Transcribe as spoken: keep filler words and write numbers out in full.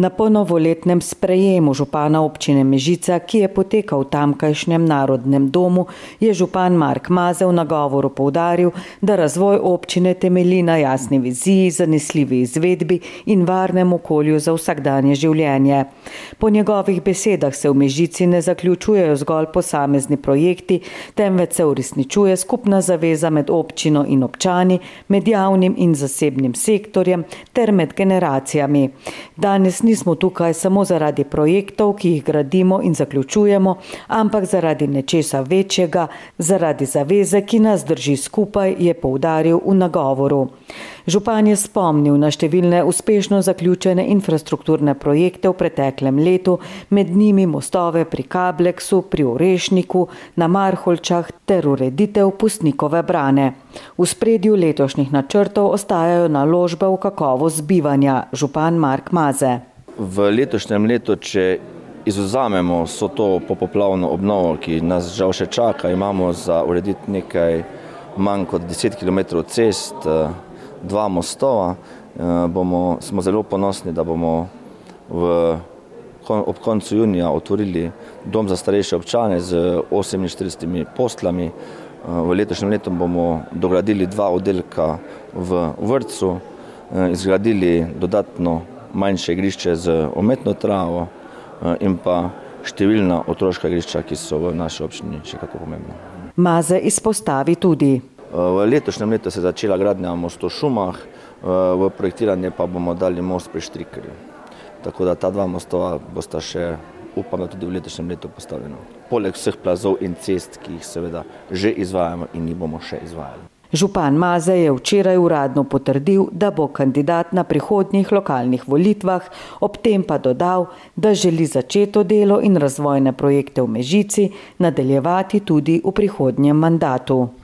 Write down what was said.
Na ponovoletnem sprejemu župana občine Mežica, ki je potekal v tamkajšnjem Narodnem domu, je župan Mark Maze v nagovoru poudaril, da razvoj občine temelji na jasni viziji, zanesljivi izvedbi in varnem okolju za vsakdanje življenje. Po njegovih besedah se v Mežici ne zaključujejo zgolj posamezni projekti, temveč se uresničuje skupna zaveza med občino in občani, med javnim in zasebnim sektorjem ter med generacijami. Danes nismo tukaj samo zaradi projektov, ki jih gradimo in zaključujemo, ampak zaradi nečesa večjega, zaradi zaveze, ki nas drži skupaj, je poudaril v nagovoru. Župan je spomnil na številne uspešno zaključene infrastrukturne projekte v preteklem letu, med njimi mostove pri Kableksu, pri Orešniku, na Marholjčah ter ureditev Pustnikove brane. V ospredju letošnjih načrtov ostajajo naložbe v kakovost bivanja, župan Mark Maze. V letošnjem letu, če izvzamemo vso to popoplavno obnovo, ki nas žal še čaka, imamo za urediti nekaj manj kot deset kilometrov cest, dva mostova, bomo, smo zelo ponosni, da bomo v, ob koncu junija otvorili dom za starejše občane z oseminštiridesetimi postelami. V letošnjem letu bomo dogradili dva oddelka v vrtcu, izgradili dodatno manjše igrišče z umetno travo in pa številna otroška igrišča, ki so v naši občini še kako pomembna. Maze izpostavi tudi: v letošnjem letu se je začela gradnja mostu v Šumah, v projektiranje pa bomo dali most pri Štrikerju. Tako da ta dva mostova bosta še, upam, da tudi v letošnjem letu postavljena. Poleg vseh plazov in cest, ki jih seveda že izvajamo in jih bomo še izvajali. Župan Maze je včeraj uradno potrdil, da bo kandidat na prihodnjih lokalnih volitvah, ob tem pa dodal, da želi začeto delo in razvojne projekte v Mežici nadaljevati tudi v prihodnjem mandatu.